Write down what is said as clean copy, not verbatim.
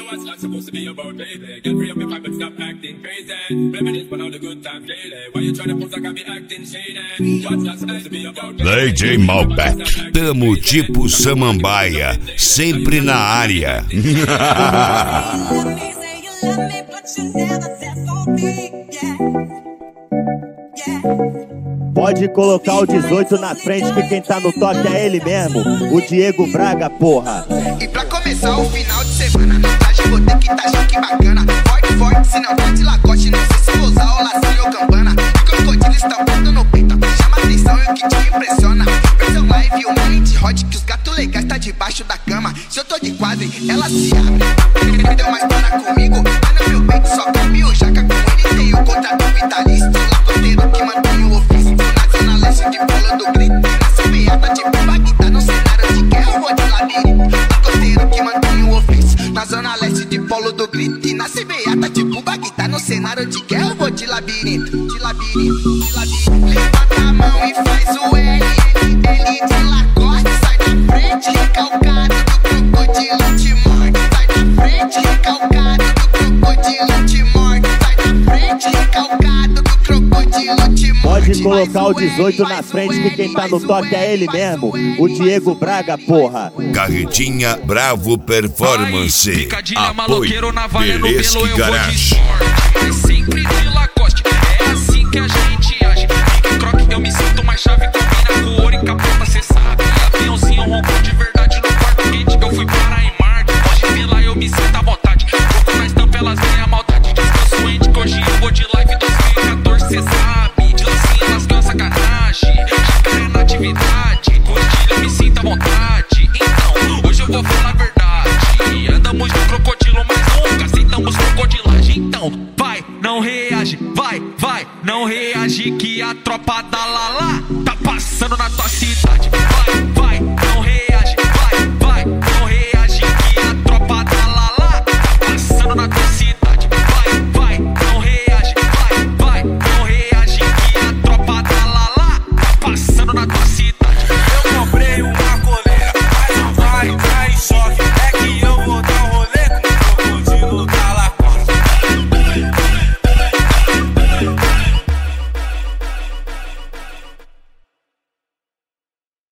what's not supposed to be about, baby? Get free up your but stop acting crazy. Reminisce on all the good times daily. Why you tryna pose like I be acting shady? What's not supposed to be about, baby? DJ Malbec, tamo tipo Samambaia, sempre na área. Pode colocar o 18 na frente que quem tá no toque é ele mesmo, o Diego Braga, porra. E pra começar o final de semana, no traje vou ter que tá chique bacana. Forte, forte, se não tá de lacoste, não sei se vou usar o lacinho ou campana. E crocodilo estampando no peito, chama atenção e o que te impressiona. Versão live, uma mente hot, que os gatos legais tá debaixo da cama. Se eu tô de quadro, ela se abre. Me deu uma história comigo, mas no meu peito só cabe o jaca. Com ele tem o contrato vitalício, lacoteiro que mantém o ofício. Na zona leste de Polo do Grito, na beata de Pumba que tá no cenário de guerra, eu vou de labirinto. Lacoteiro que mantém o ofício, na zona leste de Polo do Grito. E na beata de Pumba que tá no cenário de guerra, eu vou de labirinto. De labirinto, de labirinto. Levanta a mão e faz o L, ele de lacoste. Sai da frente, recalcado do crocodilo te morde. Sai da frente, recalcado do crocodilo te morde. Sai da frente, recalcado do crocodilo te morde. Pode colocar o 18 na frente que quem tá no toque é ele mesmo, o Diego Braga, porra. Carretinha Bravo Performance. Picadinha Apoio maloqueiro na valha no Belesque pelo eu vou de Garage. sorte. Sempre de Lacoste, é assim que a gente age. Pique croque, eu me sinto mais chave. Combina com ouro e capota, cê sabe. Aviãozinho roncou de verdade no quarto quente. Eu fui para em Marte, pode vir lá, eu me sinto à vontade. Pouco na estampa, elas veem a maldade. Descanso ente, que hoje eu vou de live 2014, cê sabe. De lacinho, lascão, sacanagem. Jacaré na atividade, curtilha, eu me sinto à vontade. Então, hoje eu vou falar a verdade. Andamos no crocodilo, mas nunca aceitamos crocodilagem. Então, vai, não reage, vai, não reage, que a tropa da